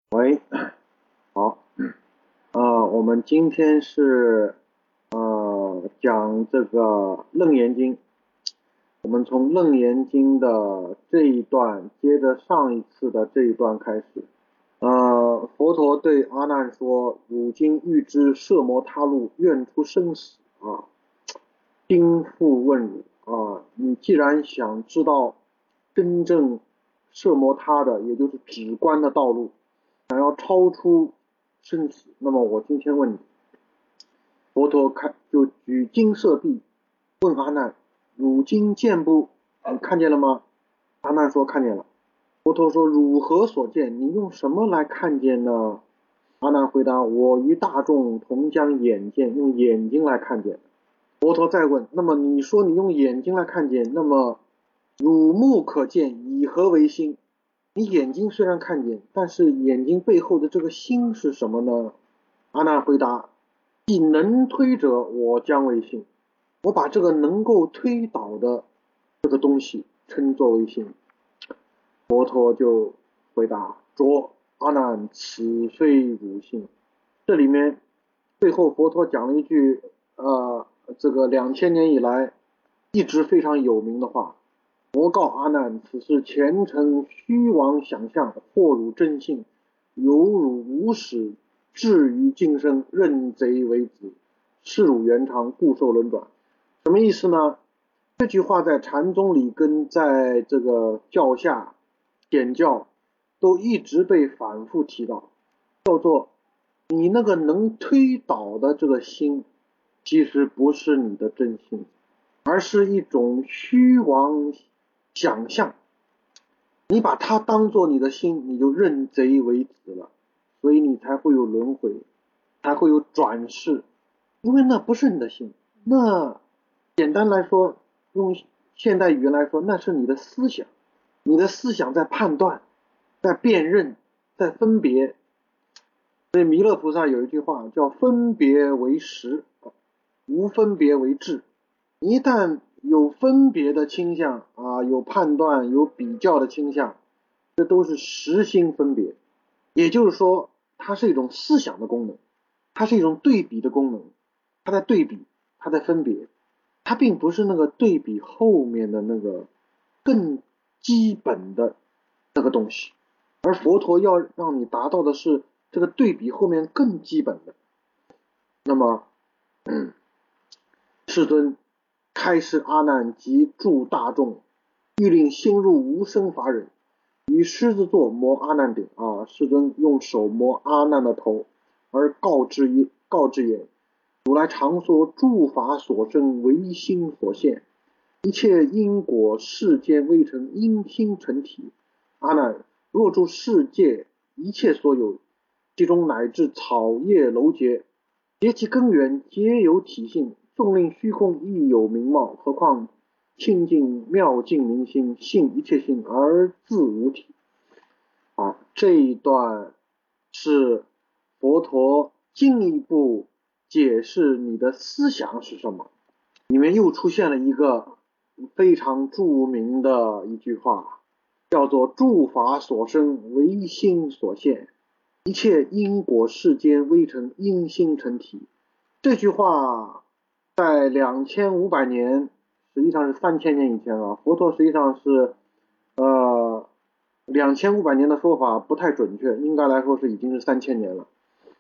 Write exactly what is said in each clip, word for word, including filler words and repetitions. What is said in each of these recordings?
喂，好，呃，我们今天是呃讲这个《楞严经》，我们从《楞严经》的这一段，接着上一次的这一段开始。呃，佛陀对阿难说：“汝今欲知摄摩他路，愿出生死啊，今复问汝啊，你既然想知道真正摄摩他的，也就是止观的道路，想要超出生死，那么我今天问你。”佛陀开就举金色臂问阿难：汝今见不？你看见了吗？阿难说看见了。佛陀说：汝何所见？你用什么来看见呢？阿难回答：我与大众同将眼见，用眼睛来看见。佛陀再问：那么你说你用眼睛来看见，那么汝目可见，以何为心？你眼睛虽然看见，但是眼睛背后的这个心是什么呢？阿难回答：既能推者，我将为心。我把这个能够推导的这个东西称作为心。佛陀就回答：着，阿难，此非汝心。这里面最后佛陀讲了一句呃，这个两千年以来一直非常有名的话：佛告阿难，此是前尘虚妄想象，惑汝真性，有汝无始，至于今生，认贼为子，是汝元常，故受轮转。什么意思呢？这句话在禅宗里跟在这个教下显教都一直被反复提到，叫做你那个能推导的这个心，其实不是你的真心，而是一种虚妄想象。你把它当作你的心，你就认贼为子了，所以你才会有轮回，才会有转世，因为那不是你的心。那简单来说，用现代语言来说，那是你的思想，你的思想在判断，在辨认，在分别。所以弥勒菩萨有一句话叫分别为识，无分别为智。一旦有分别的倾向啊，有判断，有比较的倾向，这都是识心分别。也就是说，它是一种思想的功能，它是一种对比的功能，它在对比，它在分别，它并不是那个对比后面的那个更基本的那个东西。而佛陀要让你达到的是这个对比后面更基本的。那么，嗯，世尊开示阿难及诸大众，欲令心入无生法忍，于狮子座摩阿难顶啊，世尊用手摩阿难的头，而告知一告知言：如来常说诸法所生，唯心所现，一切因果世间未成因心成体。阿难，若诸世界一切所有，其中乃至草叶楼节，结其根源，皆有体性，纵令虚空亦有名貌，何况清净妙净明心，性一切性而自无体。啊，这一段是佛陀进一步解释你的思想是什么。里面又出现了一个非常著名的一句话，叫做诸法所生，唯心所现，一切因果世间未成因心成体。这句话在两千五百年，实际上是三千年以前了。佛陀实际上是呃两千五百年的说法不太准确，应该来说是已经是三千年了。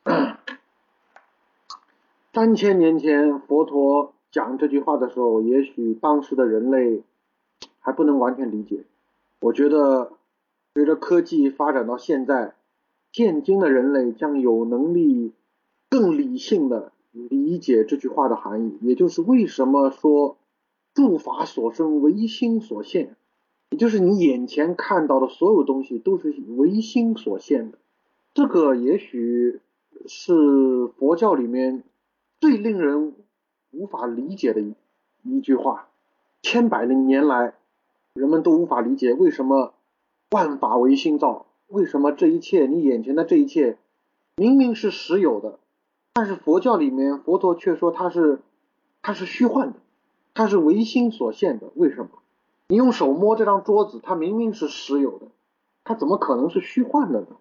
三千年前佛陀讲这句话的时候，也许当时的人类还不能完全理解。我觉得随着科技发展到现在，现今的人类将有能力更理性的理解这句话的含义，也就是为什么说诸法所生，唯心所现，也就是你眼前看到的所有东西都是唯心所现的。这个也许是佛教里面最令人无法理解的一一句话。千百年来人们都无法理解为什么万法唯心造，为什么这一切你眼前的这一切明明是实有的，但是佛教里面佛陀却说它是它是虚幻的，它是唯心所现的。为什么？你用手摸这张桌子，它明明是实有的，它怎么可能是虚幻的呢？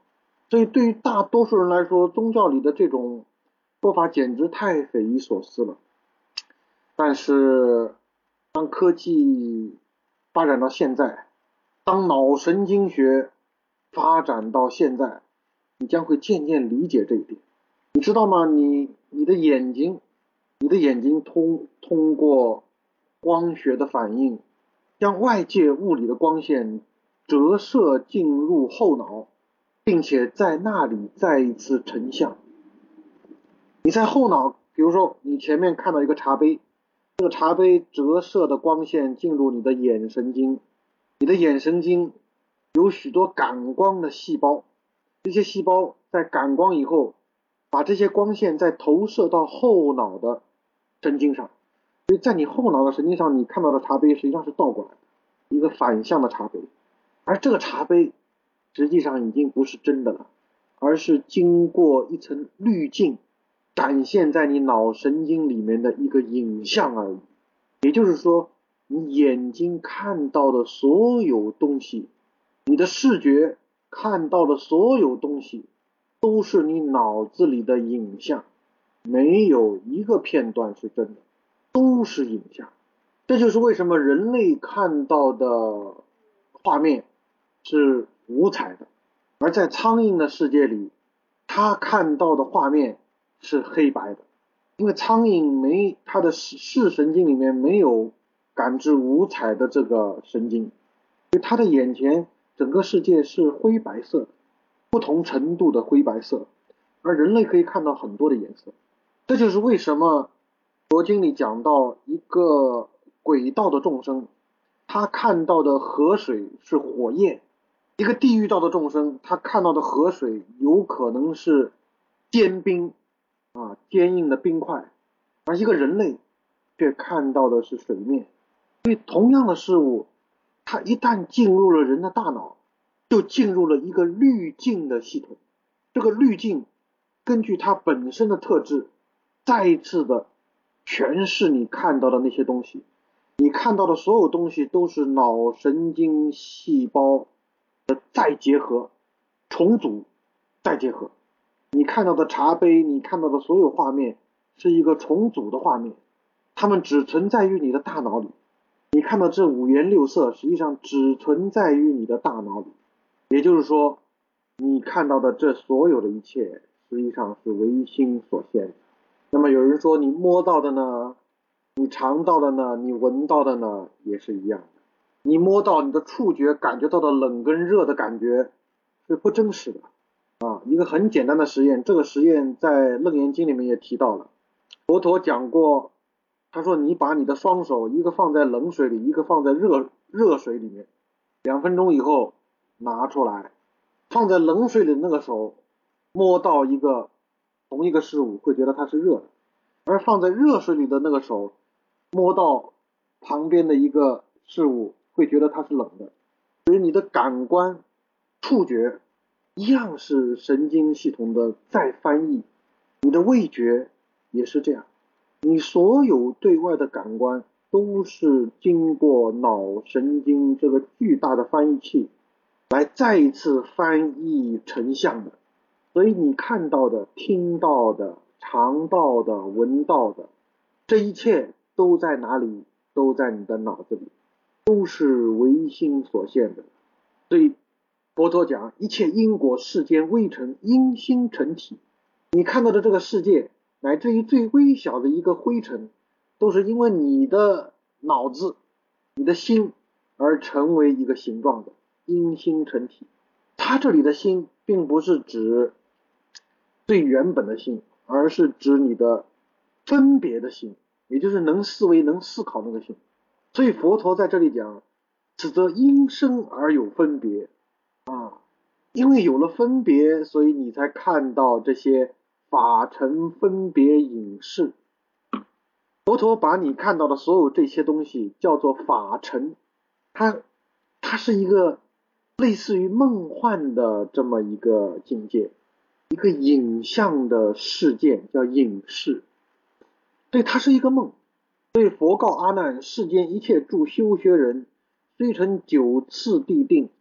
所以对于大多数人来说，宗教里的这种说法简直太匪夷所思了。但是当科技发展到现在，当脑神经学发展到现在，你将会渐渐理解这一点。你知道吗？你你的眼睛，你的眼睛通通过光学的反应，将外界物理的光线折射进入后脑，并且在那里再一次成像。你在后脑，比如说你前面看到一个茶杯，这个茶杯折射的光线进入你的眼神经，你的眼神经有许多感光的细胞，这些细胞在感光以后，把这些光线再投射到后脑的神经上，所以在你后脑的神经上，你看到的茶杯实际上是倒过来的，一个反向的茶杯，而这个茶杯实际上已经不是真的了，而是经过一层滤镜展现在你脑神经里面的一个影像而已。也就是说，你眼睛看到的所有东西，你的视觉看到的所有东西，都是你脑子里的影像，没有一个片段是真的，都是影像。这就是为什么人类看到的画面是五彩的，而在苍蝇的世界里，它看到的画面是黑白的。因为苍蝇没它的视神经里面没有感知五彩的这个神经，所以它的眼前整个世界是灰白色的，不同程度的灰白色，而人类可以看到很多的颜色。这就是为什么佛经里讲到一个鬼道的众生，他看到的河水是火焰；一个地狱道的众生，他看到的河水有可能是坚冰啊，坚硬的冰块，而一个人类却看到的是水面。所以同样的事物，它一旦进入了人的大脑，就进入了一个滤镜的系统。这个滤镜根据它本身的特质，再一次的诠释你看到的那些东西。你看到的所有东西都是脑神经细胞的再结合、重组、再结合。你看到的茶杯，你看到的所有画面是一个重组的画面，它们只存在于你的大脑里。你看到这五颜六色，实际上只存在于你的大脑里。也就是说，你看到的这所有的一切，实际上是唯心所现。那么有人说，你摸到的呢？你尝到的呢？你闻到的呢？也是一样的。你摸到，你的触觉感觉到的冷跟热的感觉是不真实的。啊，一个很简单的实验，这个实验在楞严经里面也提到了。佛陀讲过，他说你把你的双手一个放在冷水里，一个放在热热水里面，两分钟以后拿出来，放在冷水里的那个手摸到一个同一个事物会觉得它是热的，而放在热水里的那个手摸到旁边的一个事物会觉得它是冷的。所以你的感官触觉一样是神经系统的再翻译，你的味觉也是这样，你所有对外的感官都是经过脑神经这个巨大的翻译器来再一次翻译成像的。所以你看到的、听到的、尝到的、闻到的，这一切都在哪里？都在你的脑子里，都是唯心所现的。所以佛陀讲，一切因果世间微尘，因心成体。你看到的这个世界，乃至于最微小的一个灰尘，都是因为你的脑子、你的心而成为一个形状的，因心成体。它这里的心并不是指最原本的心，而是指你的分别的心，也就是能思维、能思考那个心。所以佛陀在这里讲，此则因生而有分别啊，因为有了分别，所以你才看到这些法尘分别影视。佛陀把你看到的所有这些东西叫做法尘，它它是一个类似于梦幻的这么一个境界，一个影像的事件叫影视，所以它是一个梦。所以佛告阿难，世间一切诸修学人，虽成九次地定，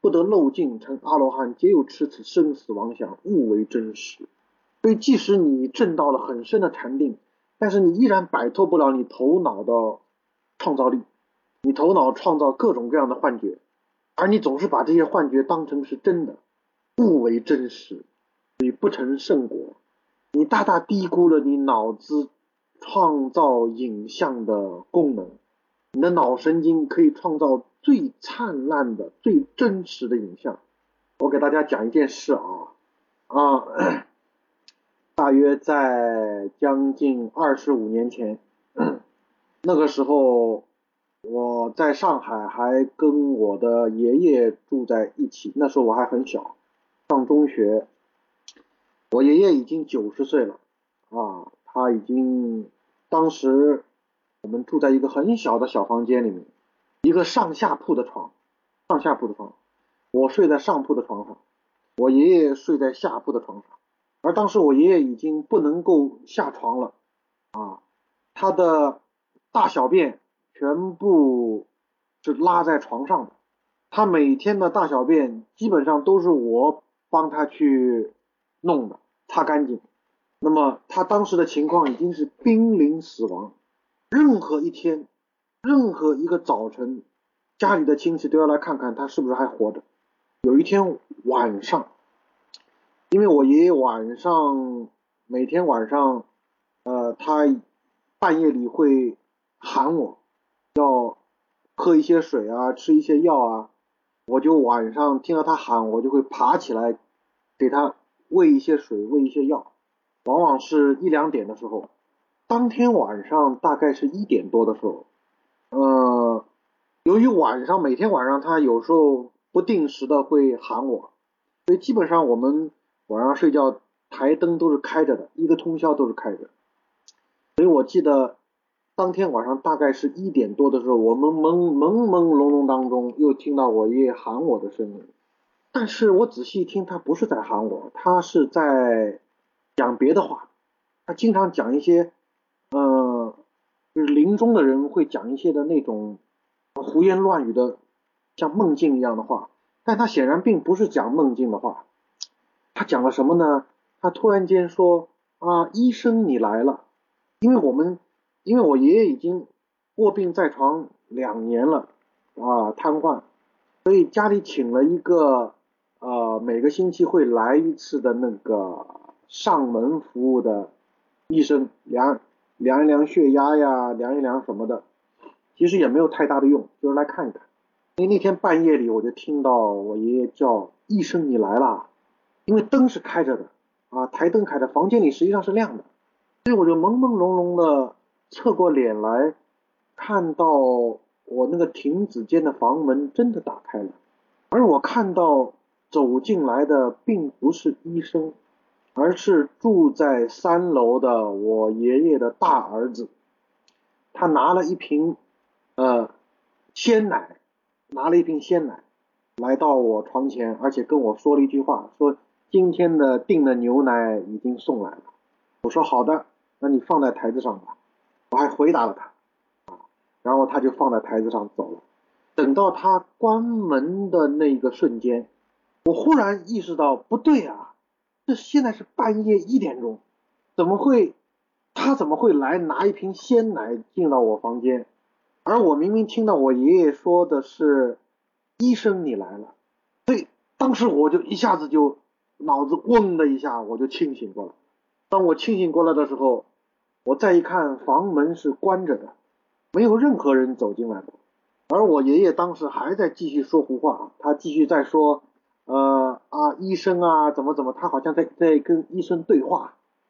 不得漏尽，成阿罗汉，皆有持此生死妄想，误为真实。所以即使你证到了很深的禅定，但是你依然摆脱不了你头脑的创造力，你头脑创造各种各样的幻觉，而你总是把这些幻觉当成是真的，误为真实，所以不成圣果。你大大低估了你脑子创造影像的功能，你的脑神经可以创造最灿烂的、最真实的影像。我给大家讲一件事啊啊，大约在将近二十五年前，那个时候我在上海还跟我的爷爷住在一起，那时候我还很小，上中学。我爷爷已经九十岁了啊，他已经当时我们住在一个很小的小房间里面，一个上下铺的床，上下铺的床，我睡在上铺的床上，我爷爷睡在下铺的床上。而当时我爷爷已经不能够下床了啊，他的大小便全部是拉在床上的，他每天的大小便基本上都是我帮他去弄的，擦干净。那么他当时的情况已经是濒临死亡，任何一天，任何一个早晨，家里的亲戚都要来看看他是不是还活着。有一天晚上，因为我爷爷晚上每天晚上呃，他半夜里会喊我要喝一些水啊，吃一些药啊，我就晚上听到他喊，我就会爬起来给他喂一些水，喂一些药，往往是一两点的时候。当天晚上大概是一点多的时候，呃，由于晚上每天晚上他有时候不定时的会喊我，所以基本上我们晚上睡觉台灯都是开着的，一个通宵都是开着。所以我记得当天晚上大概是一点多的时候，我们朦朦朦胧胧当中又听到我爷爷喊我的声音，但是我仔细一听，他不是在喊我，他是在讲别的话。他经常讲一些呃，就是临终的人会讲一些的那种胡言乱语的，像梦境一样的话，但他显然并不是讲梦境的话。他讲了什么呢？他突然间说啊，医生你来了。因为我们因为我爷爷已经卧病在床两年了啊，瘫痪，所以家里请了一个呃每个星期会来一次的那个上门服务的医生，量量一量血压呀，量一量什么的，其实也没有太大的用，就是来看一看。因为那天半夜里我就听到我爷爷叫医生你来啦，因为灯是开着的啊，台灯开着，房间里实际上是亮的，所以我就朦朦胧胧的侧过脸来，看到我那个亭子间的房门真的打开了，而我看到走进来的并不是医生，而是住在三楼的我爷爷的大儿子。他拿了一瓶呃鲜奶，拿了一瓶鲜奶来到我床前，而且跟我说了一句话，说今天的订的牛奶已经送来了。我说好的，那你放在台子上吧。我还回答了他，然后他就放在台子上走了。等到他关门的那个瞬间，我忽然意识到不对啊，这现在是半夜一点钟，怎么会他怎么会来拿一瓶鲜奶进到我房间？而我明明听到我爷爷说的是医生你来了，所以当时我就一下子就脑子嗡的一下，我就清醒过来。当我清醒过来的时候，我再一看，房门是关着的，没有任何人走进来的。而我爷爷当时还在继续说胡话，他继续在说呃啊医生啊怎么怎么，他好像在在跟医生对话。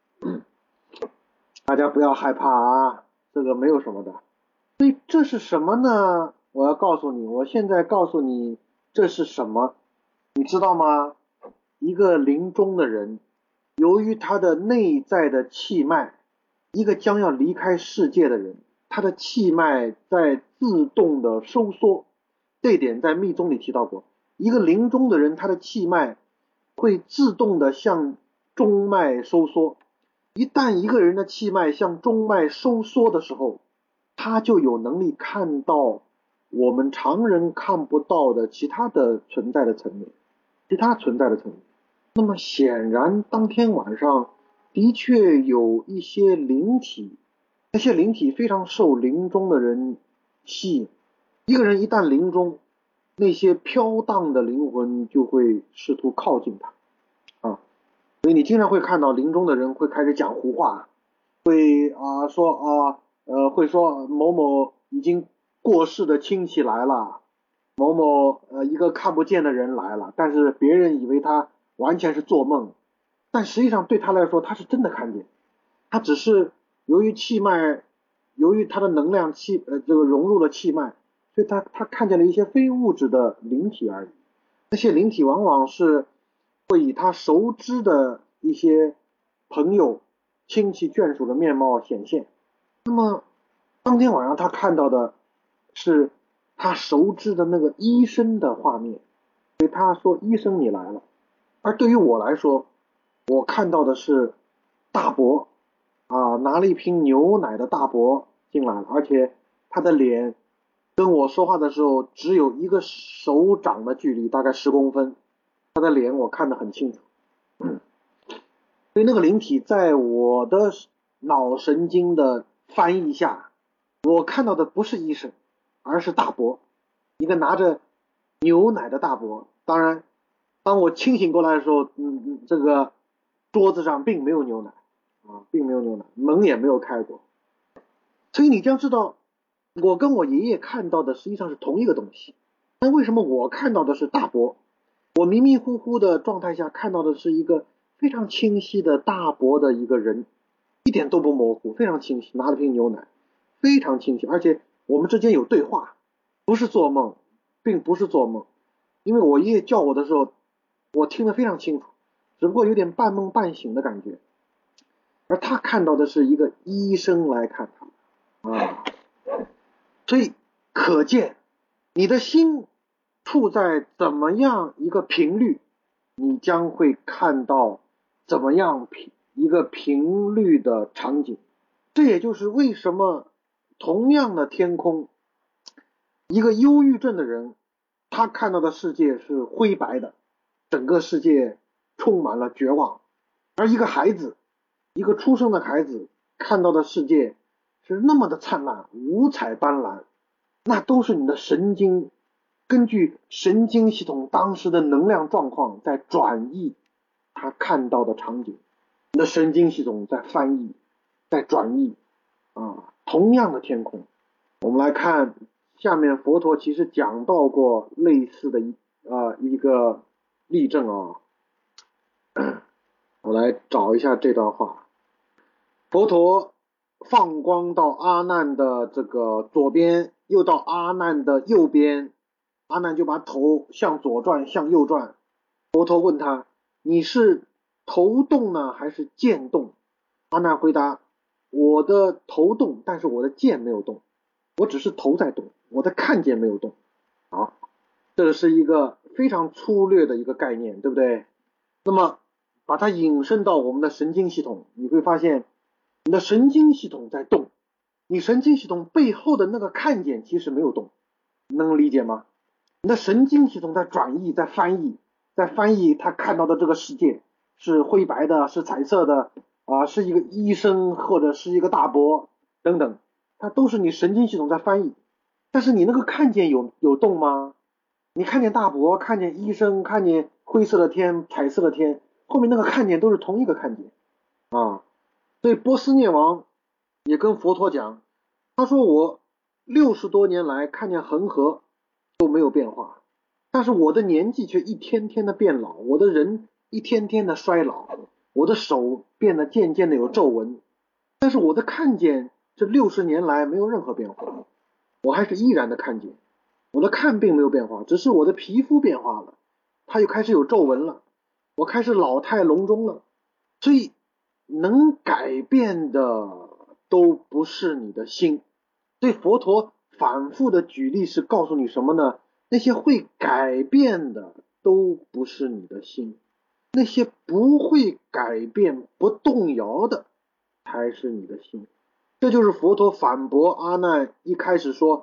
大家不要害怕啊，这个没有什么的。所以这是什么呢？我要告诉你，我现在告诉你这是什么，你知道吗？一个临终的人，由于他的内在的气脉，一个将要离开世界的人，他的气脉在自动的收缩，这一点在密宗里提到过。一个临终的人，他的气脉会自动的向中脉收缩。一旦一个人的气脉向中脉收缩的时候，他就有能力看到我们常人看不到的其他的存在的层面，其他存在的层面。那么显然当天晚上的确有一些灵体，那些灵体非常受临终的人吸引。一个人一旦临终，那些飘荡的灵魂就会试图靠近他啊，所以你经常会看到临终的人会开始讲胡话，会啊、呃、说啊呃会说某某已经过世的亲戚来了，某某呃一个看不见的人来了，但是别人以为他完全是做梦，但实际上对他来说他是真的看见，他只是由于气脉，由于他的能量气呃这个融入了气脉，所以他他看见了一些非物质的灵体而已。那些灵体往往是会以他熟知的一些朋友、亲戚、眷属的面貌显现。那么当天晚上他看到的是他熟知的那个医生的画面，所以他说：“医生你来了。”而对于我来说，我看到的是大伯啊，拿了一瓶牛奶的大伯进来了，而且他的脸跟我说话的时候只有一个手掌的距离，大概十公分，他的脸我看得很清楚。嗯，所以那个灵体在我的脑神经的翻译下，我看到的不是医生，而是大伯，一个拿着牛奶的大伯。当然，当我清醒过来的时候，嗯嗯，这个桌子上并没有牛奶啊，并没有牛奶，门也没有开过。所以你将知道，我跟我爷爷看到的实际上是同一个东西。那为什么我看到的是大伯？我迷迷糊糊的状态下看到的是一个非常清晰的大伯的一个人，一点都不模糊，非常清晰，拿了瓶牛奶，非常清晰，而且我们之间有对话，不是做梦，并不是做梦。因为我爷爷叫我的时候，我听得非常清楚，只不过有点半梦半醒的感觉。而他看到的是一个医生来看他啊，所以可见你的心处在怎么样一个频率，你将会看到怎么样一个频率的场景。这也就是为什么同样的天空，一个忧郁症的人，他看到的世界是灰白的，整个世界充满了绝望，而一个孩子，一个出生的孩子看到的世界是那么的灿烂，五彩斑斓，那都是你的神经根据神经系统当时的能量状况在转译他看到的场景，你的神经系统在翻译，在转译啊，同样的天空。我们来看下面，佛陀其实讲到过类似的一啊、呃、一个例证啊，我来找一下这段话。佛陀放光到阿难的这个左边，又到阿难的右边，阿难就把头向左转，向右转。佛陀问他：“你是头动呢，还是剑动？”阿难回答：“我的头动，但是我的剑没有动，我只是头在动，我的看见没有动。”好，这是一个非常粗略的一个概念，对不对？那么把它引申到我们的神经系统，你会发现你的神经系统在动，你神经系统背后的那个看见其实没有动，能理解吗？你的神经系统在转译，在翻译，在翻译他看到的这个世界是灰白的，是彩色的啊，是一个医生或者是一个大伯等等，它都是你神经系统在翻译。但是你那个看见有有动吗？你看见大伯，看见医生，看见灰色的天，彩色的天，后面那个看见都是同一个看见啊。所以波斯匿王也跟佛陀讲，他说我六十多年来看见恒河都没有变化，但是我的年纪却一天天的变老，我的人一天天的衰老，我的手变得渐渐的有皱纹，但是我的看见这六十年来没有任何变化，我还是依然的看见，我的看并没有变化，只是我的皮肤变化了，它又开始有皱纹了，我开始老态龙钟了。所以能改变的都不是你的心。所以佛陀反复的举例是告诉你什么呢？那些会改变的都不是你的心，那些不会改变不动摇的才是你的心。这就是佛陀反驳阿难一开始说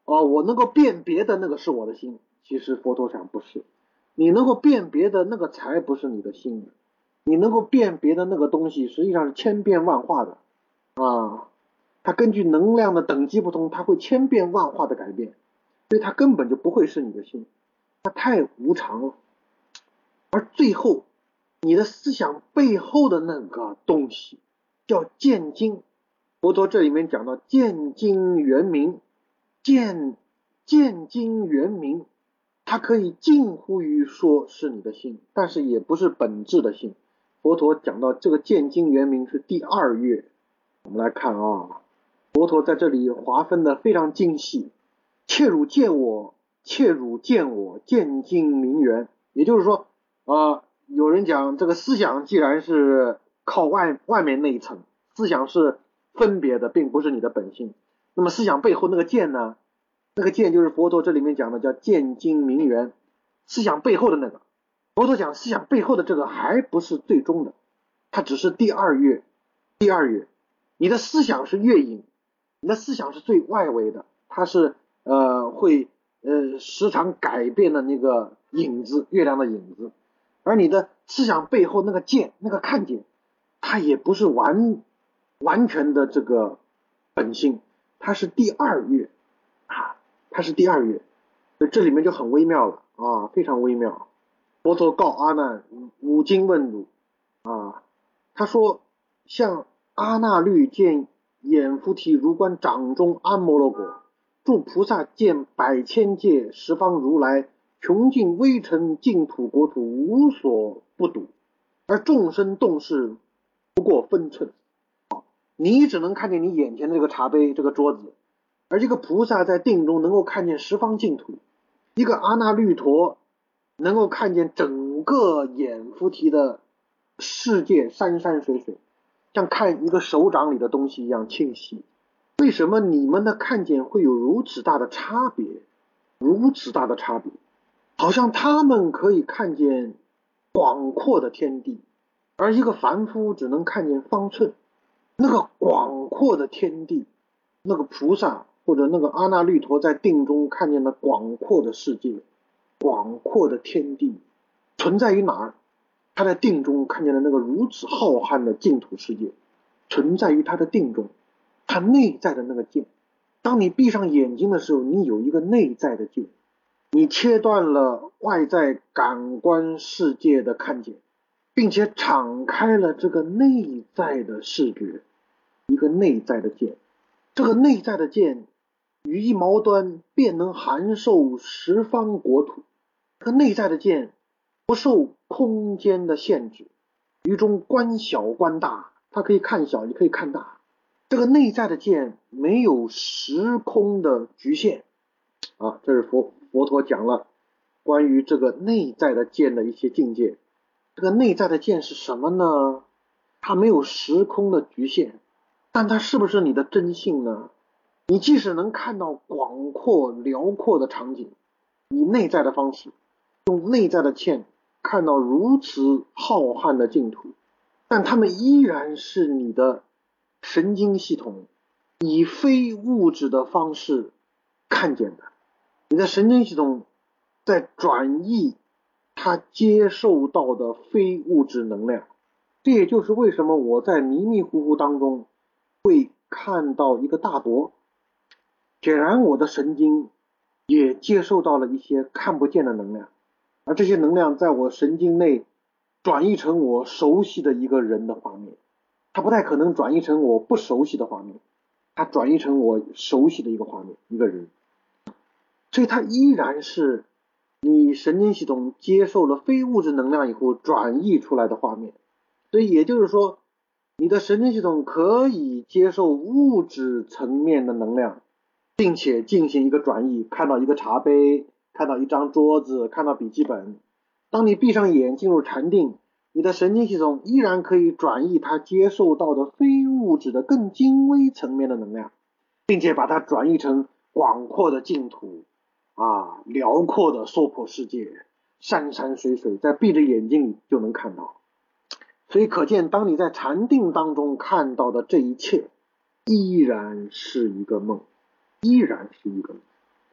哦，我能够辨别的那个是我的心。其实佛陀想不是，你能够辨别的那个才不是你的心。你能够辨别的那个东西实际上是千变万化的啊，它根据能量的等级不同，它会千变万化的改变，所以它根本就不会是你的心，它太无常了。而最后你的思想背后的那个东西叫见精，佛陀这里面讲到见精圆明，见见精圆明，它可以近乎于说是你的心，但是也不是本质的心。佛陀讲到这个见精圆明是第二月，我们来看啊，佛陀在这里划分的非常精细，切汝见我，切汝见我，见精明圆。也就是说呃，有人讲这个思想既然是靠外外面那一层，思想是分别的，并不是你的本性。那么思想背后那个见呢？那个见就是佛陀这里面讲的叫见精明圆，思想背后的那个。佛陀讲思想背后的这个还不是最终的，它只是第二月，第二月。你的思想是月影，你的思想是最外围的，它是呃会呃时常改变的那个影子，月亮的影子。而你的思想背后那个见，那个看见，它也不是完完全的这个本性，它是第二月啊，它是第二月，所以这里面就很微妙了啊，非常微妙。佛陀告阿难五经问汝啊，他说像阿那律见眼菩提如观掌中安摩罗果，诸菩萨见百千界十方如来，穷尽微尘净土国土无所不睹，而众生动视不过分寸。你只能看见你眼前的这个茶杯这个桌子，而这个菩萨在定中能够看见十方净土，一个阿那律陀能够看见整个眼菩提的世界山山水水，像看一个手掌里的东西一样清晰。为什么你们的看见会有如此大的差别？如此大的差别，好像他们可以看见广阔的天地，而一个凡夫只能看见方寸。那个广阔的天地，那个菩萨或者那个阿那律陀在定中看见了广阔的世界，广阔的天地存在于哪儿？他在定中看见了那个如此浩瀚的净土世界，存在于他的定中，他内在的那个见。当你闭上眼睛的时候，你有一个内在的见，你切断了外在感官世界的看见，并且敞开了这个内在的视觉，一个内在的见。这个内在的见羽一毛端，便能含受十方国土。这个内在的见不受空间的限制，于中观小观大，它可以看小也可以看大。这个内在的见没有时空的局限啊，这是佛佛陀讲了关于这个内在的见的一些境界。这个内在的见是什么呢？它没有时空的局限，但它是不是你的真性呢？你即使能看到广阔辽阔的场景，以内在的方式，用内在的见看到如此浩瀚的净土，但它们依然是你的神经系统以非物质的方式看见的。你的神经系统在转移它接受到的非物质能量。这也就是为什么我在迷迷糊糊当中会看到一个大铎，显然我的神经也接受到了一些看不见的能量，而这些能量在我神经内转移成我熟悉的一个人的画面，它不太可能转移成我不熟悉的画面，它转移成我熟悉的一个画面，一个人。所以它依然是你神经系统接受了非物质能量以后转移出来的画面。所以也就是说，你的神经系统可以接受物质层面的能量，并且进行一个转移，看到一个茶杯，看到一张桌子，看到笔记本。当你闭上眼进入禅定，你的神经系统依然可以转移它接受到的非物质的更精微层面的能量，并且把它转移成广阔的净土啊，辽阔的娑婆世界，山山水水，在闭着眼睛里就能看到。所以可见，当你在禅定当中看到的这一切依然是一个梦，依然是一个梦。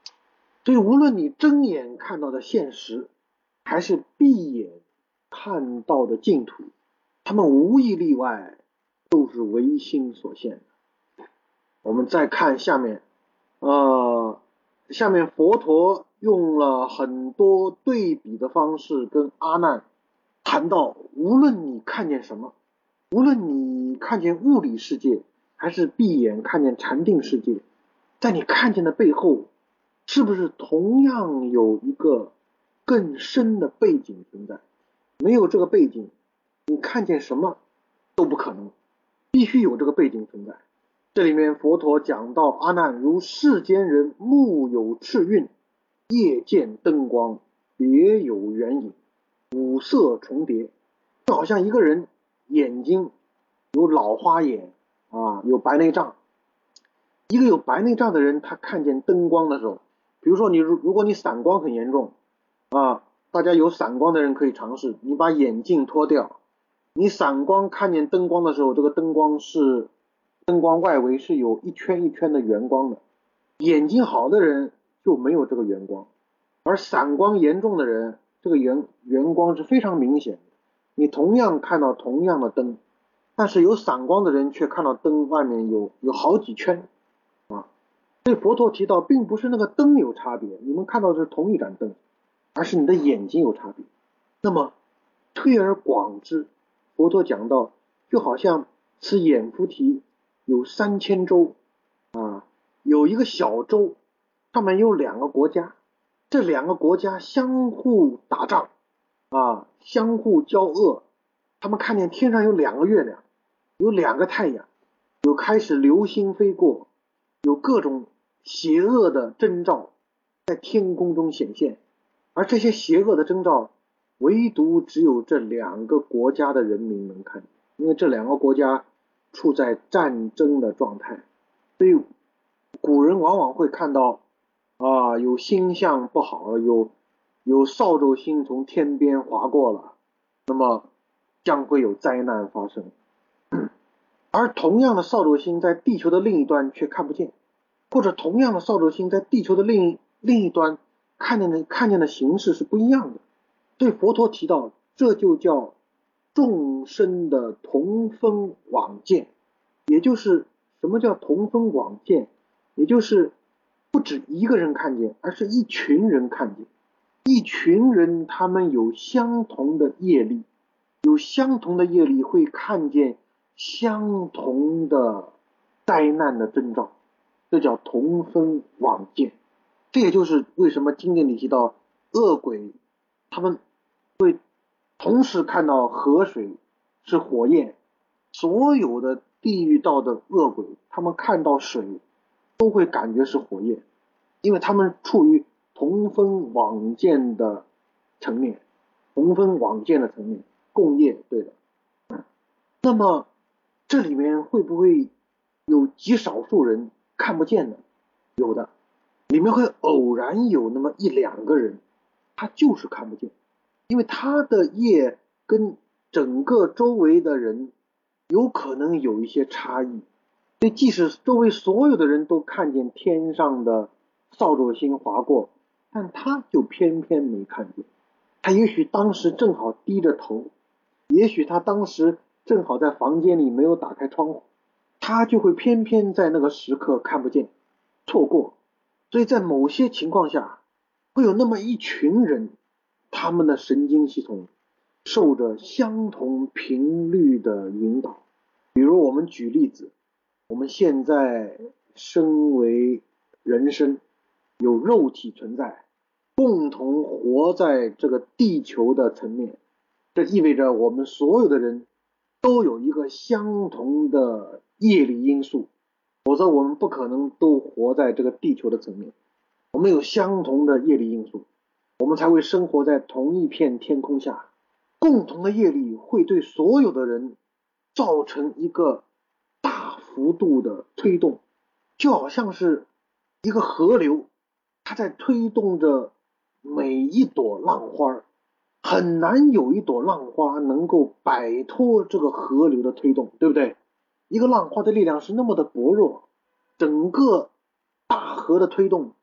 所以无论你睁眼看到的现实，还是闭眼看到的净土，他们无一例外都是唯心所现的。我们再看下面，呃，下面佛陀用了很多对比的方式跟阿难谈到，无论你看见什么，无论你看见物理世界，还是闭眼看见禅定世界，在你看见的背后，是不是同样有一个更深的背景存在？没有这个背景，你看见什么都不可能，必须有这个背景存在。这里面佛陀讲到，阿难，如世间人目有赤晕，夜见灯光，别有圆影，五色重叠，就好像一个人眼睛有老花眼啊，有白内障。一个有白内障的人，他看见灯光的时候，比如说你如果你散光很严重啊，大家有散光的人可以尝试，你把眼镜脱掉，你散光看见灯光的时候，这个灯光是灯光外围是有一圈一圈的圆光的，眼睛好的人就没有这个圆光，而散光严重的人，这个圆圆光是非常明显的。你同样看到同样的灯，但是有散光的人却看到灯外面有有好几圈啊。所以佛陀提到，并不是那个灯有差别，你们看到的是同一盏灯，而是你的眼睛有差别。那么推而广之，佛陀讲到，就好像此眼菩提有三千洲啊，有一个小洲，上面有两个国家，这两个国家相互打仗啊，相互交恶，他们看见天上有两个月亮，有两个太阳，有开始流星飞过，有各种邪恶的征兆在天空中显现，而这些邪恶的征兆，唯独只有这两个国家的人民能看见，因为这两个国家处在战争的状态，所以古人往往会看到啊，有星象不好，有有扫帚星从天边划过了，那么将会有灾难发生。而同样的扫帚星在地球的另一端却看不见，或者同样的扫帚星在地球的另一另一端看见的看见的形式是不一样的。对佛陀提到，这就叫众生的同分往见。也就是什么叫同分往见？也就是不止一个人看见，而是一群人看见。一群人他们有相同的业力，有相同的业力会看见相同的灾难的征兆，这叫同分往见。这也就是为什么经典里提到恶鬼他们会同时看到河水是火焰，所有的地狱道的恶鬼他们看到水都会感觉是火焰，因为他们处于同分往见的层面，同分往见的层面共业，对的。那么这里面会不会有极少数人看不见呢？有的，里面会偶然有那么一两个人，他就是看不见，因为他的业跟整个周围的人有可能有一些差异，所以即使周围所有的人都看见天上的扫帚星划过，但他就偏偏没看见。他也许当时正好低着头，也许他当时正好在房间里没有打开窗户，他就会偏偏在那个时刻看不见，错过。所以在某些情况下，会有那么一群人，他们的神经系统受着相同频率的引导。比如我们举例子，我们现在身为人身，有肉体存在，共同活在这个地球的层面，这意味着我们所有的人都有一个相同的业力因素，否则我们不可能都活在这个地球的层面。我们有相同的业力因素，我们才会生活在同一片天空下。共同的业力会对所有的人造成一个大幅度的推动，就好像是一个河流，它在推动着每一朵浪花，很难有一朵浪花能够摆脱这个河流的推动，对不对？一个浪花的力量是那么的薄弱，整个大河的推动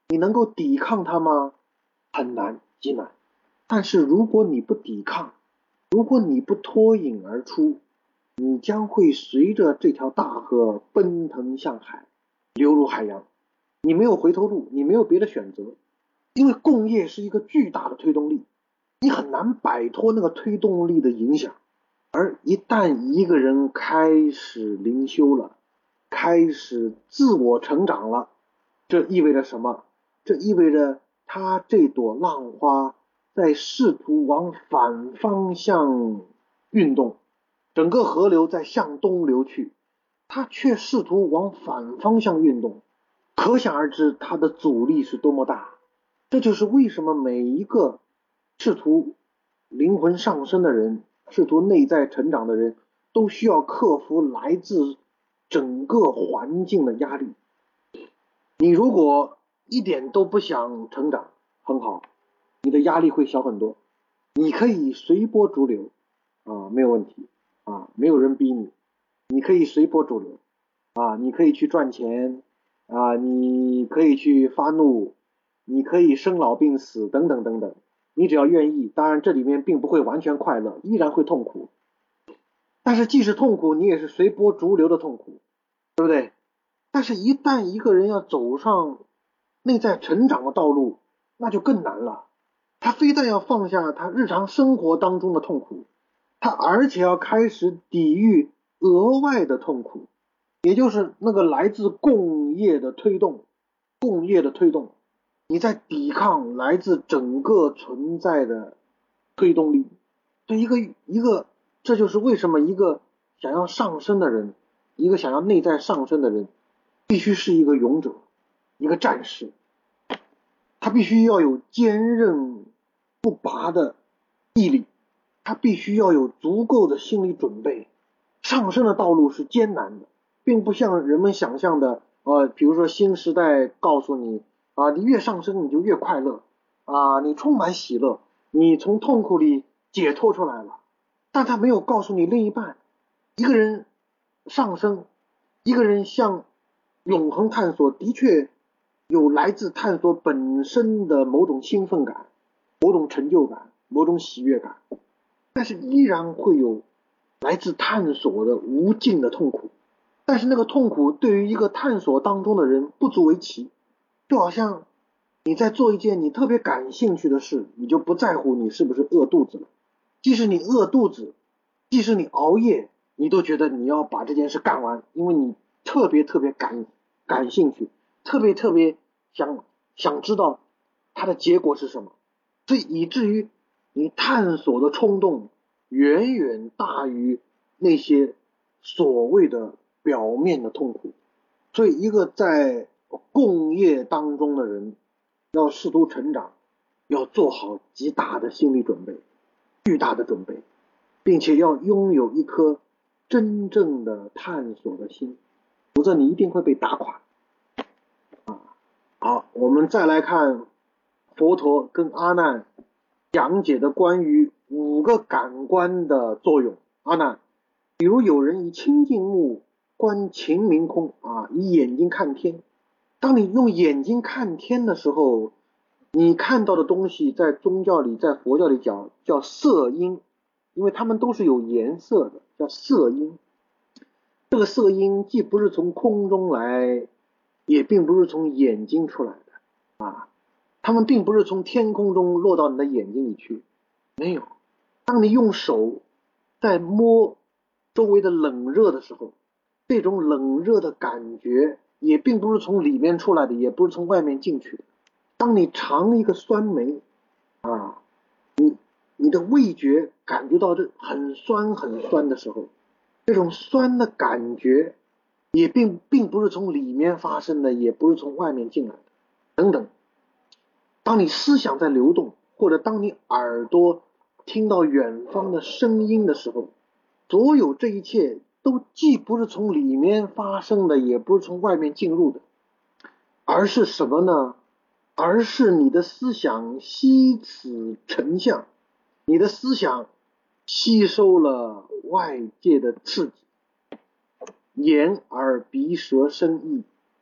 你能够抵抗它吗？很难，极难。但是如果你不抵抗，如果你不脱颖而出，你将会随着这条大河奔腾向海，流入海洋。你没有回头路，你没有别的选择，因为共业是一个巨大的推动力，你很难摆脱那个推动力的影响。而一旦一个人开始灵修了，开始自我成长了，这意味着什么？这意味着他这朵浪花在试图往反方向运动，整个河流在向东流去，他却试图往反方向运动，可想而知他的阻力是多么大。这就是为什么每一个试图灵魂上升的人，试图内在成长的人，都需要克服来自整个环境的压力。你如果一点都不想成长，很好，你的压力会小很多，你可以随波逐流啊，没有问题啊，没有人逼你，你可以随波逐流啊，你可以去赚钱啊，你可以去发怒，你可以生老病死等等等等，你只要愿意。当然这里面并不会完全快乐，依然会痛苦，但是即使痛苦，你也是随波逐流的痛苦，对不对？但是一旦一个人要走上内在成长的道路，那就更难了。他非但要放下他日常生活当中的痛苦，他而且要开始抵御额外的痛苦，也就是那个来自共业的推动，共业的推动，你在抵抗来自整个存在的推动力。对一个一个，这就是为什么一个想要上升的人，一个想要内在上升的人，必须是一个勇者，一个战士，他必须要有坚韧不拔的毅力，他必须要有足够的心理准备。上升的道路是艰难的，并不像人们想象的，呃，比如说新时代告诉你啊，你越上升你就越快乐啊，你充满喜乐，你从痛苦里解脱出来了。但他没有告诉你另一半，一个人上升，一个人向永恒探索，的确有来自探索本身的某种兴奋感，某种成就感，某种喜悦感，但是依然会有来自探索的无尽的痛苦。但是那个痛苦对于一个探索当中的人不足为奇，就好像你在做一件你特别感兴趣的事，你就不在乎你是不是饿肚子了。即使你饿肚子，即使你熬夜，你都觉得你要把这件事干完，因为你特别特别感感兴趣，特别特别想想知道它的结果是什么，所以以至于你探索的冲动远远大于那些所谓的表面的痛苦。所以一个在共业当中的人，要试图成长，要做好极大的心理准备，巨大的准备，并且要拥有一颗真正的探索的心，否则你一定会被打垮。好，我们再来看佛陀跟阿难讲解的关于五个感官的作用。阿难，比如有人以清净目观晴明空啊，以眼睛看天。当你用眼睛看天的时候，你看到的东西在宗教里，在佛教里讲叫色音，因为它们都是有颜色的，叫色音。这个色音既不是从空中来，也并不是从眼睛出来的啊，它们并不是从天空中落到你的眼睛里去，没有。当你用手在摸周围的冷热的时候，这种冷热的感觉也并不是从里面出来的，也不是从外面进去的。当你尝一个酸梅啊，你你的味觉感觉到这很酸很酸的时候，这种酸的感觉也并并不是从里面发生的，也不是从外面进来的，等等。当你思想在流动，或者当你耳朵听到远方的声音的时候，所有这一切都既不是从里面发生的，也不是从外面进入的，而是什么呢？而是你的思想吸此成像，你的思想吸收了外界的刺激，眼耳鼻舌身意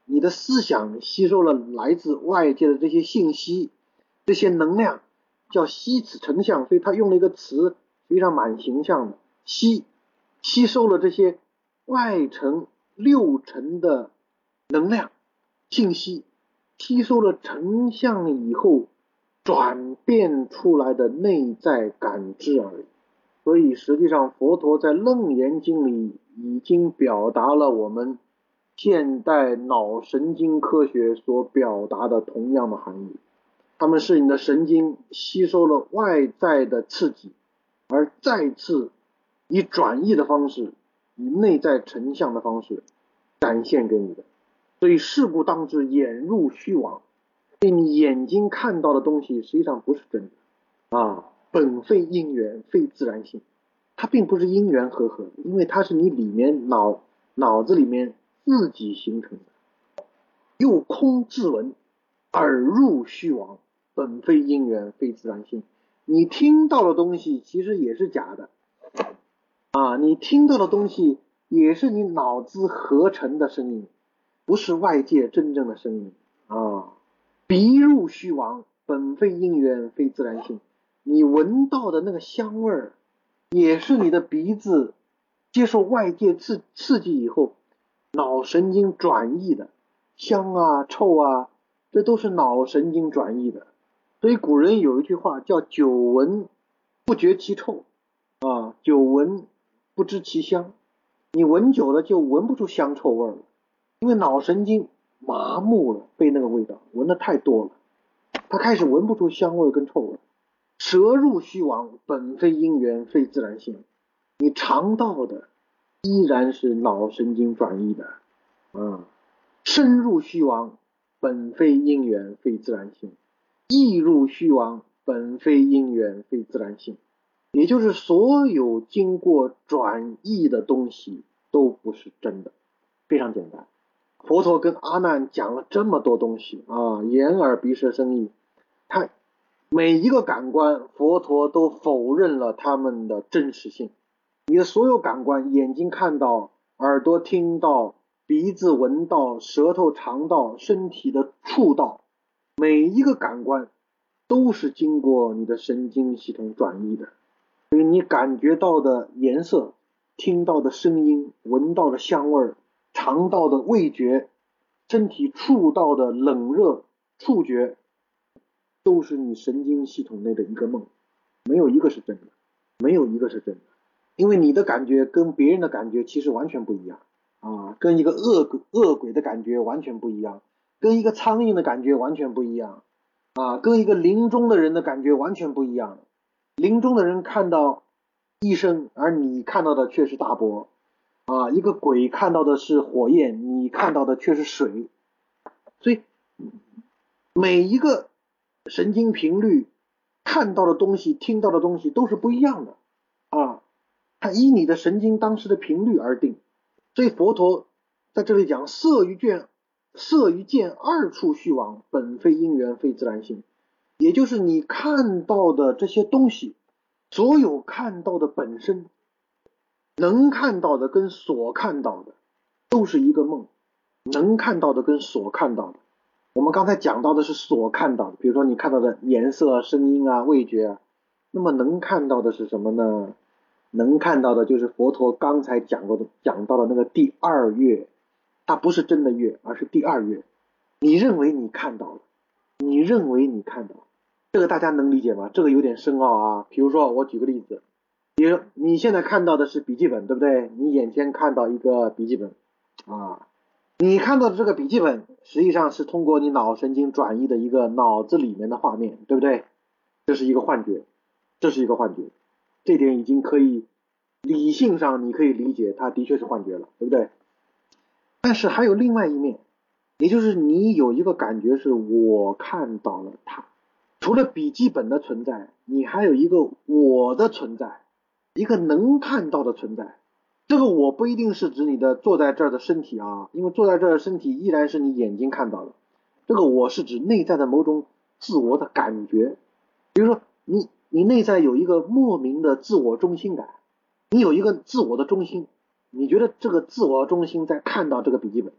你的思想吸收了来自外界的这些信息，这些能量，叫吸此成像，所以他用了一个词实际上蛮形象的，吸吸收了这些外层六层的能量信息，吸收了成像以后转变出来的内在感知而已。所以实际上佛陀在楞严经里已经表达了我们现代脑神经科学所表达的同样的含义，它们是你的神经吸收了外在的刺激，而再次以转译的方式，以内在成像的方式展现给你的。所以事故当知眼入虚妄，所以你眼睛看到的东西实际上不是真的啊，本非因缘非自然性，它并不是因缘和合，因为它是你里面脑脑子里面自己形成的。又空自闻，耳入虚妄，本非因缘非自然性。你听到的东西其实也是假的啊，你听到的东西也是你脑子合成的声音，不是外界真正的声音啊。鼻入虚妄，本非因缘非自然性。你闻到的那个香味儿也是你的鼻子接受外界刺刺激以后脑神经转移的，香啊臭啊，这都是脑神经转移的。所以古人有一句话叫久闻不觉其臭啊，久闻不知其香。你闻久了就闻不出香臭味了，因为脑神经麻木了，被那个味道闻得太多了，他开始闻不出香味跟臭味。舌入虚妄，本非因缘非自然性。你尝到的依然是脑神经转移的啊。身入虚妄，本非因缘非自然性。意入虚妄，本非因缘非自然性。也就是所有经过转译的东西都不是真的，非常简单。佛陀跟阿难讲了这么多东西啊，眼耳鼻舌身意，他每一个感官佛陀都否认了他们的真实性。你的所有感官，眼睛看到，耳朵听到，鼻子闻到，舌头尝到，身体的触到，每一个感官都是经过你的神经系统转移的。所以你感觉到的颜色，听到的声音，闻到的香味，尝到的味觉，身体触到的冷热触觉，都是你神经系统内的一个梦，没有一个是真的，没有一个是真的。因为你的感觉跟别人的感觉其实完全不一样啊，跟一个恶鬼恶鬼的感觉完全不一样，跟一个苍蝇的感觉完全不一样啊，跟一个临终的人的感觉完全不一样。临终的人看到医生，而你看到的却是大波啊，一个鬼看到的是火焰，你看到的却是水。所以每一个神经频率看到的东西，听到的东西都是不一样的啊，它依你的神经当时的频率而定。所以佛陀在这里讲色与见色与见二处虚妄，本非因缘非自然性。也就是你看到的这些东西，所有看到的本身，能看到的跟所看到的都是一个梦。能看到的跟所看到的，我们刚才讲到的是所看到的，比如说你看到的颜色、声音啊、味觉啊，那么能看到的是什么呢？能看到的就是佛陀刚才讲过的讲到的那个第二月，它不是真的月，而是第二月。你认为你看到了，你认为你看到了，这个大家能理解吗？这个有点深奥啊。比如说我举个例子，比如你现在看到的是笔记本，对不对？你眼前看到一个笔记本啊，你看到的这个笔记本实际上是通过你脑神经转移的一个脑子里面的画面，对不对？这是一个幻觉，这是一个幻觉，这点已经可以理性上你可以理解它的确是幻觉了，对不对？但是还有另外一面，也就是你有一个感觉是我看到了它。除了笔记本的存在，你还有一个我的存在，一个能看到的存在。这个我不一定是指你的坐在这儿的身体啊，因为坐在这儿的身体依然是你眼睛看到的。这个我是指内在的某种自我的感觉。比如说你你内在有一个莫名的自我中心感，你有一个自我的中心，你觉得这个自我中心在看到这个笔记本，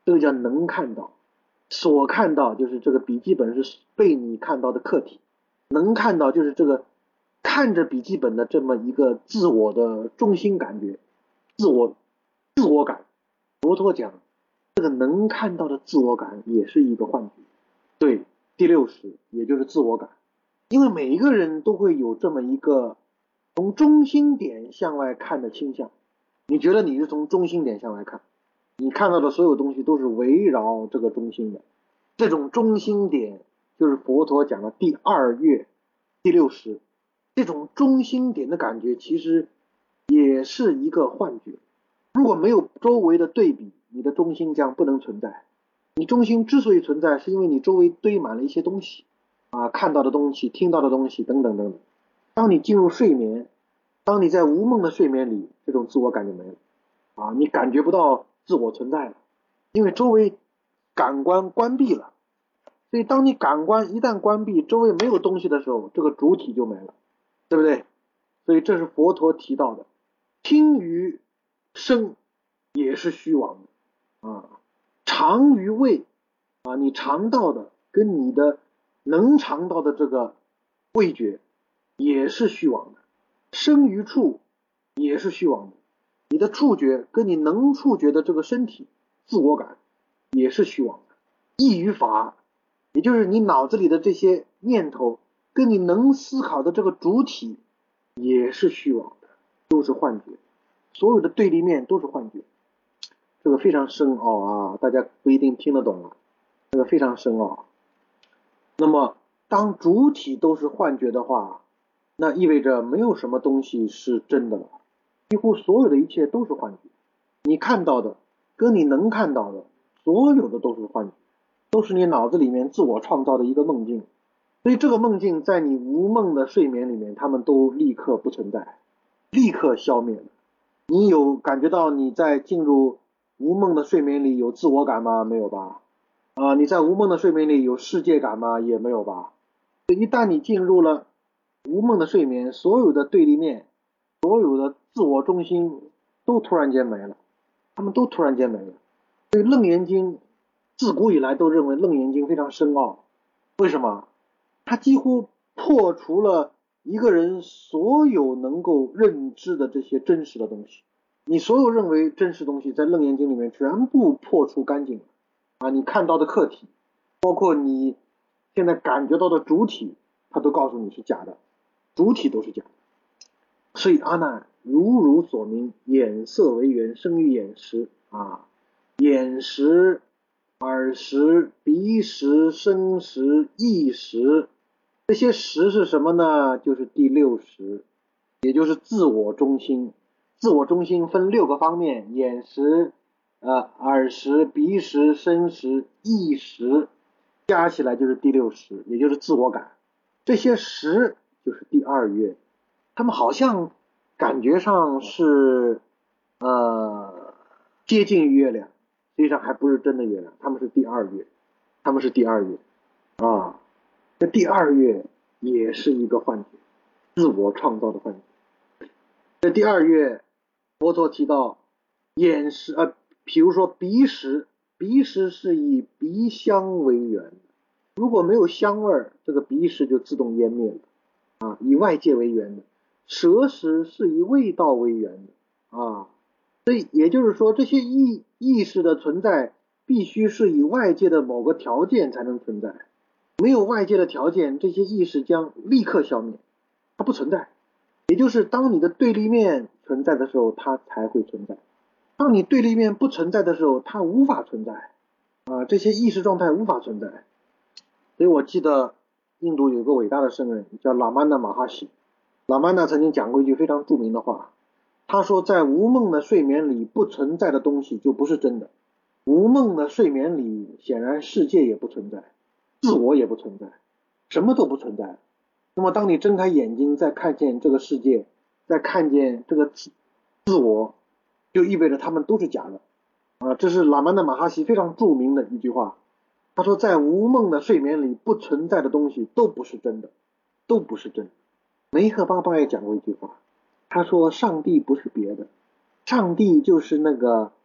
这个叫能看到。所看到就是这个笔记本是被你看到的客体，能看到就是这个看着笔记本的这么一个自我的中心感觉，自我自我感。佛陀讲这个能看到的自我感也是一个幻觉。对，第六识也就是自我感。因为每一个人都会有这么一个从中心点向外看的倾向。你觉得你是从中心点向外看，你看到的所有东西都是围绕这个中心的。这种中心点就是佛陀讲的第二月第六识。这种中心点的感觉其实也是一个幻觉。如果没有周围的对比，你的中心将不能存在。你中心之所以存在，是因为你周围堆满了一些东西啊，看到的东西，听到的东西等等等等。当你进入睡眠，当你在无梦的睡眠里，这种自我感就没了啊，你感觉不到自我存在了，因为周围感官关闭了。所以当你感官一旦关闭，周围没有东西的时候，这个主体就没了，对不对？所以这是佛陀提到的，听于声也是虚妄的啊，尝于味啊，你尝到的跟你的能尝到的这个味觉也是虚妄的。生于触也是虚妄的，你的触觉跟你能触觉的这个身体自我感也是虚妄的。意于法，也就是你脑子里的这些念头跟你能思考的这个主体也是虚妄的，都是幻觉。所有的对立面都是幻觉。这个非常深奥啊，大家不一定听得懂啊，这个非常深奥。那么当主体都是幻觉的话，那意味着没有什么东西是真的了，几乎所有的一切都是幻觉。你看到的跟你能看到的所有的都是幻觉，都是你脑子里面自我创造的一个梦境。所以这个梦境在你无梦的睡眠里面，它们都立刻不存在，立刻消灭了。你有感觉到你在进入无梦的睡眠里有自我感吗？没有吧。啊，你在无梦的睡眠里有世界感吗？也没有吧。一旦你进入了无梦的睡眠，所有的对立面，所有的自我中心都突然间没了，他们都突然间没了。所以楞严经自古以来都认为楞严经非常深奥。为什么？它几乎破除了一个人所有能够认知的这些真实的东西。你所有认为真实东西在楞严经里面全部破除干净了啊！你看到的客体，包括你现在感觉到的主体，它都告诉你是假的，主体都是假的。所以阿难如如所明，眼色为缘，生于眼识啊，眼识、耳识、鼻识、身识、意识，这些识是什么呢？就是第六识，也就是自我中心。自我中心分六个方面：眼识、呃、耳识、鼻识、身识、意识，加起来就是第六识，也就是自我感。这些识就是第二月，他们好像感觉上是呃接近于月亮，实际上还不是真的月亮，他们是第二月，他们是第二月啊。这第二月也是一个幻觉，自我创造的幻觉。这第二月，佛陀提到眼识，呃，比如说鼻识，鼻识是以鼻香为缘的，如果没有香味，这个鼻识就自动湮灭了啊，以外界为缘的。舌识是以味道为缘的啊，所以也就是说，这些意意识的存在必须是以外界的某个条件才能存在，没有外界的条件，这些意识将立刻消灭，它不存在。也就是当你的对立面存在的时候，它才会存在；当你对立面不存在的时候，它无法存在啊，这些意识状态无法存在。所以我记得印度有个伟大的圣人叫拉曼纳马哈西，拉曼纳曾经讲过一句非常著名的话，他说在无梦的睡眠里不存在的东西就不是真的，无梦的睡眠里显然世界也不存在，自我也不存在，什么都不存在。那么当你睁开眼睛再看见这个世界，再看见这个自自我，就意味着他们都是假的啊！这是拉曼纳马哈西非常著名的一句话。他说在无梦的睡眠里不存在的东西都不是真的，都不是真的。梅赫巴巴也讲过一句话，他说上帝不是别的，上帝就是那个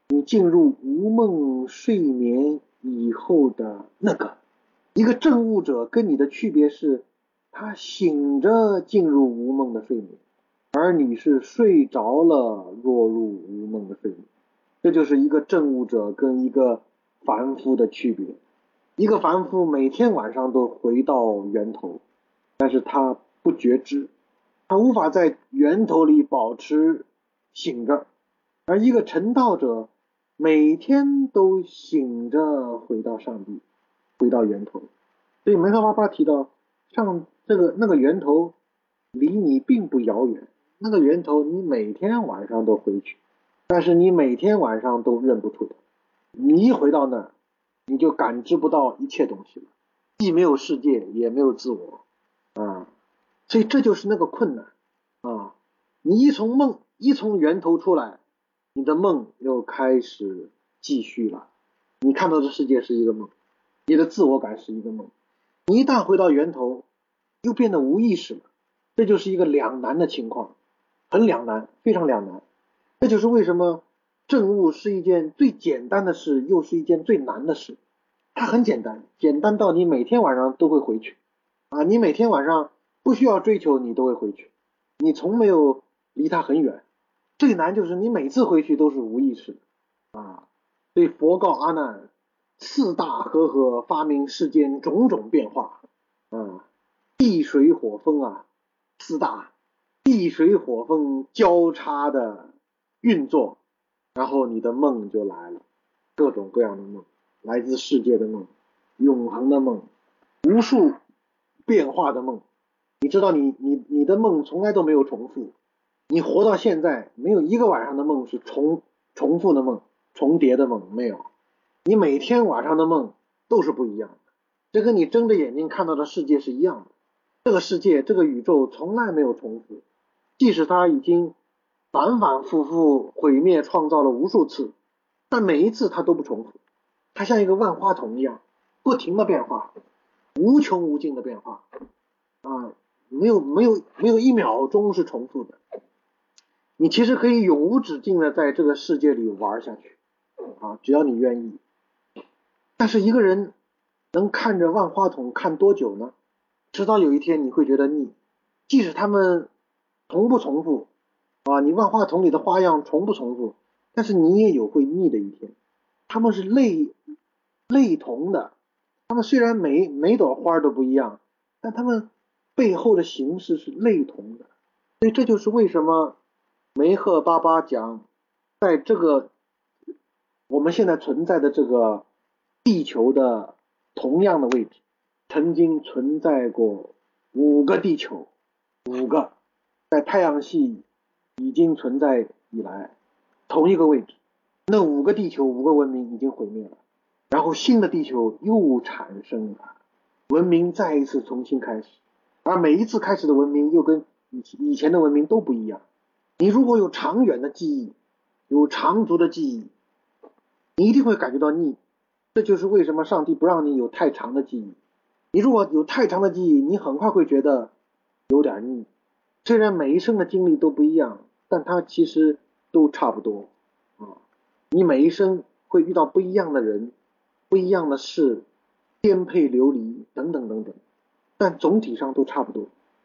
你进入无梦睡眠以后的那个。一个证悟者跟你的区别是，他醒着进入无梦的睡眠，而你是睡着了落入无梦的睡眠。这就是一个证悟者跟一个凡夫的区别。一个凡夫每天晚上都回到源头，但是他不觉知，他无法在源头里保持醒着。而一个成道者每天都醒着回到上帝，回到源头。所以梅特巴巴提到，上这个那个源头离你并不遥远，那个源头你每天晚上都回去，但是你每天晚上都认不出它。你一回到那儿，你就感知不到一切东西了，既没有世界，也没有自我啊。所以这就是那个困难啊！你一从梦，一从源头出来，你的梦又开始继续了。你看到的世界是一个梦，你的自我感是一个梦。你一旦回到源头，又变得无意识了，这就是一个两难的情况，很两难，非常两难。这就是为什么证悟是一件最简单的事，又是一件最难的事。它很简单，简单到你每天晚上都会回去啊！你每天晚上不需要追求，你都会回去，你从没有离它很远。最难就是你每次回去都是无意识的啊！所以佛告阿难，四大和合发明世间种种变化啊，地水火风啊，四大地水火风交叉的运作，然后你的梦就来了，各种各样的梦，来自世界的梦，永恒的梦，无数变化的梦。你知道你你你的梦从来都没有重复，你活到现在没有一个晚上的梦是重重复的梦，重叠的梦，没有。你每天晚上的梦都是不一样的，这跟你睁着眼睛看到的世界是一样的。这个世界，这个宇宙从来没有重复，即使它已经反反复复毁灭创造了无数次，但每一次它都不重复。它像一个万花筒一样，不停的变化，无穷无尽的变化啊，没有没有没有一秒钟是重复的。你其实可以永无止境的在这个世界里玩下去啊，只要你愿意。但是一个人能看着万花筒看多久呢？直到有一天你会觉得腻，即使他们重不重复啊，你万花筒里的花样重不重复，但是你也有会腻的一天。他们是类类同的，他们虽然每每朵花都不一样，但他们背后的形式是类同的。所以这就是为什么梅赫巴巴讲，在这个我们现在存在的这个地球的同样的位置，曾经存在过五个地球，五个在太阳系已经存在以来同一个位置，那五个地球五个文明已经毁灭了，然后新的地球又产生了，文明再一次重新开始，而每一次开始的文明又跟以前的文明都不一样。你如果有长远的记忆，有长足的记忆，你一定会感觉到腻。这就是为什么上帝不让你有太长的记忆。你如果有太长的记忆，你很快会觉得有点腻。虽然每一生的经历都不一样，但它其实都差不多啊。你每一生会遇到不一样的人，不一样的事，颠沛流离等等等等，但总体上都差不多。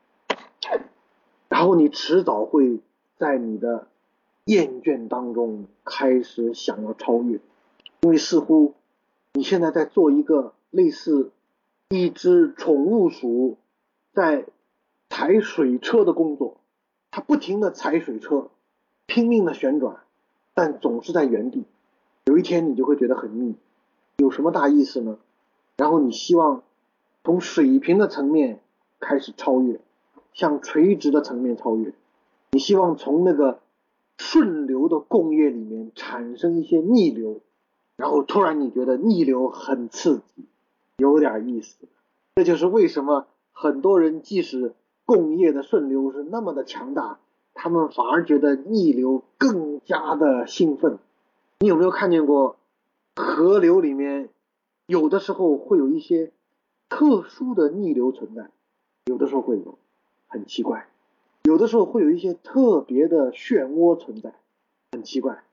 然后你迟早会在你的厌倦当中开始想要超越，因为似乎你现在在做一个类似一只宠物鼠在踩水车的工作，它不停的踩水车，拼命的旋转，但总是在原地。有一天你就会觉得很腻，有什么大意思呢？然后你希望从水平的层面开始超越，向垂直的层面超越。你希望从那个顺流的共业里面产生一些逆流，然后突然你觉得逆流很刺激，有点意思。这就是为什么很多人即使共业的顺流是那么的强大，他们反而觉得逆流更加的兴奋。你有没有看见过河流里面有的时候会有一些特殊的逆流存在，有的时候会有，很奇怪。有的时候会有一些特别的漩涡存在，很奇怪。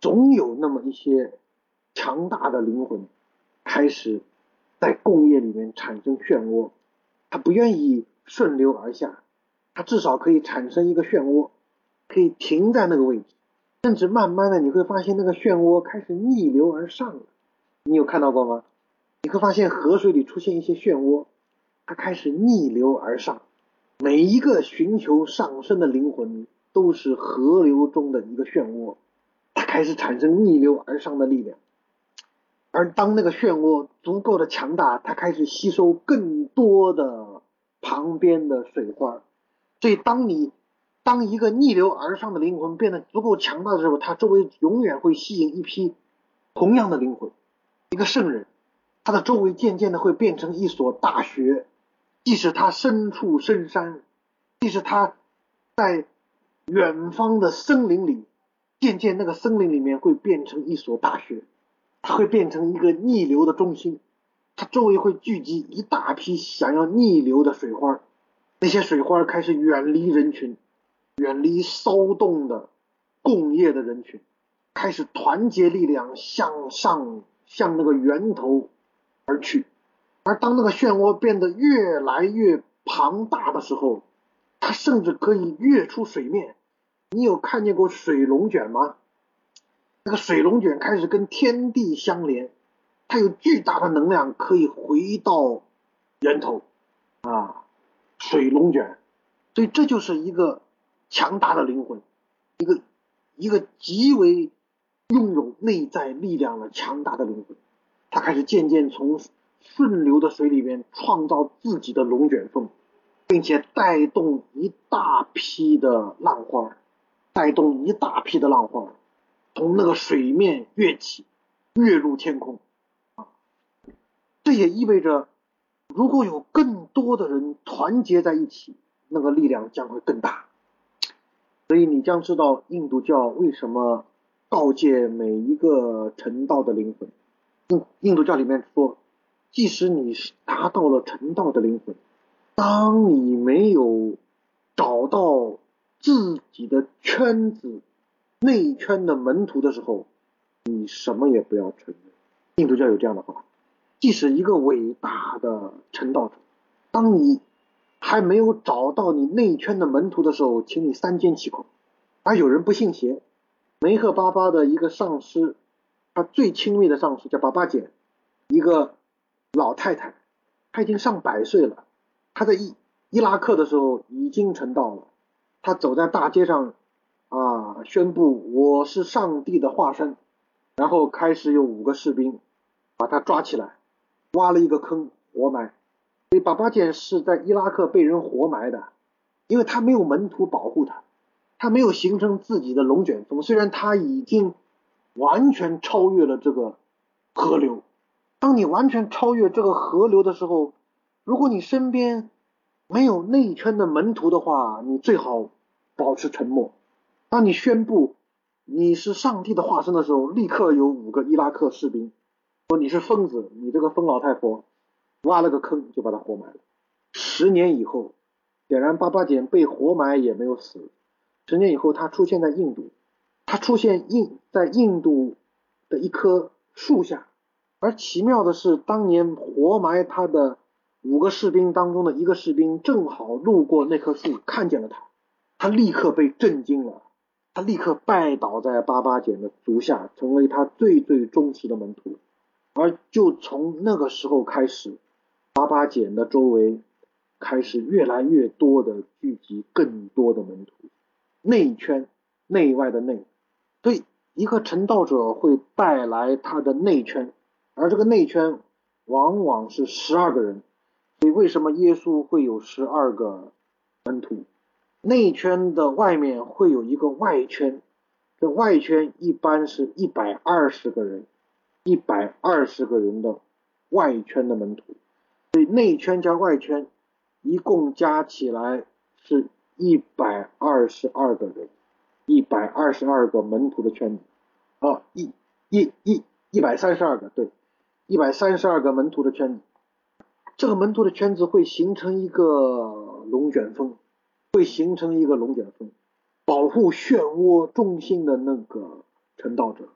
总有那么一些强大的灵魂开始在共业里面产生漩涡，他不愿意顺流而下，他至少可以产生一个漩涡，可以停在那个位置，甚至慢慢的你会发现那个漩涡开始逆流而上了。你有看到过吗？你会发现河水里出现一些漩涡，它开始逆流而上。每一个寻求上升的灵魂都是河流中的一个漩涡，它开始产生逆流而上的力量。而当那个漩涡足够的强大，它开始吸收更多的旁边的水花。所以当你当一个逆流而上的灵魂变得足够强大的时候，它周围永远会吸引一批同样的灵魂。一个圣人，他的周围渐渐的会变成一所大学，即使他身处深山，即使他在远方的森林里，渐渐那个森林里面会变成一所大学，它会变成一个逆流的中心，它周围会聚集一大批想要逆流的水花，那些水花开始远离人群，远离骚动的共业的人群，开始团结力量向上，向那个源头而去。而当那个漩涡变得越来越庞大的时候，它甚至可以跃出水面。你有看见过水龙卷吗？那个水龙卷开始跟天地相连，它有巨大的能量可以回到源头啊，水龙卷。所以这就是一个强大的灵魂，一个一个极为拥有内在力量的强大的灵魂，它开始渐渐从顺流的水里面创造自己的龙卷风，并且带动一大批的浪花，带动一大批的浪花从那个水面跃起，跃入天空。这也意味着，如果有更多的人团结在一起，那个力量将会更大。所以你将知道印度教为什么告诫每一个成道的灵魂。印印度教里面说，即使你达到了成道的灵魂，当你没有找到自己的圈子内圈的门徒的时候，你什么也不要承认。印度教有这样的话，即使一个伟大的成道者，当你还没有找到你内圈的门徒的时候，请你三缄其口。而有人不信邪，梅赫巴巴的一个上师，他最亲密的上师叫巴巴简，一个老太太，她已经上百岁了，她在伊伊拉克的时候已经成道了。她走在大街上啊，宣布我是上帝的化身，然后开始有五个士兵把她抓起来，挖了一个坑活埋。所以巴巴简是在伊拉克被人活埋的，因为他没有门徒保护他，他没有形成自己的龙卷风。虽然他已经完全超越了这个河流，当你完全超越这个河流的时候，如果你身边没有内圈的门徒的话，你最好保持沉默。当你宣布你是上帝的化身的时候，立刻有五个伊拉克士兵说你是疯子，你这个疯老太婆，挖了个坑就把他活埋了。十年以后，显然巴巴简被活埋也没有死。十年以后，他出现在印度，他出现印在印度的一棵树下，而奇妙的是，当年活埋他的五个士兵当中的一个士兵正好路过那棵树，看见了他，他立刻被震惊了，他立刻拜倒在巴巴简的足下，成为他最最忠实的门徒。而就从那个时候开始，巴巴简的周围开始越来越多的聚集更多的门徒，内圈，内外的内。所以一个成道者会带来他的内圈，而这个内圈往往是十二个人。所以为什么耶稣会有十二个门徒？内圈的外面会有一个外圈，这外圈一般是一百二十个人，一百二十个人的外圈的门徒。所以内圈加外圈一共加起来是一百二十二个人，一百二十二个门徒的圈子。哦，一一一一百三十二个，对，一百三十二个门徒的圈子。这个门徒的圈子会形成一个龙卷风，会形成一个龙卷风，保护漩涡中心的那个成道者。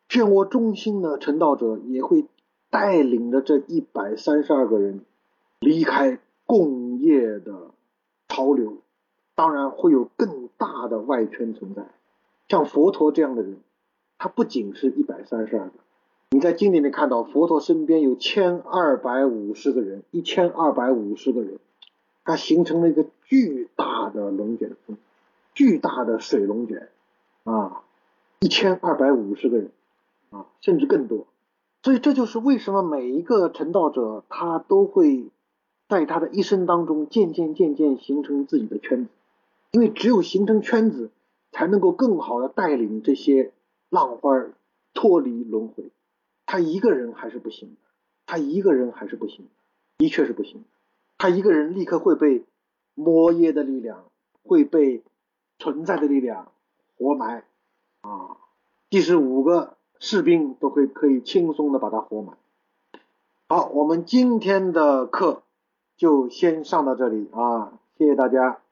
漩涡中心的成道者也会带领着这一百三十二个人离开共业的潮流，当然会有更大的外圈存在。像佛陀这样的人，他不仅是一百三十二个，你在经典里看到佛陀身边有一千二百五十个人，一千二百五十个人，它形成了一个巨大的龙卷风，巨大的水龙卷啊，一千二百五十个人啊，甚至更多。所以这就是为什么每一个成道者他都会在他的一生当中渐渐渐渐形成自己的圈子，因为只有形成圈子，才能够更好的带领这些浪花脱离轮回。他一个人还是不行的，他一个人还是不行的，的确是不行的。他一个人立刻会被魔业的力量，会被存在的力量活埋啊！即使五个士兵都会可以轻松的把它活埋。好，我们今天的课就先上到这里啊，谢谢大家。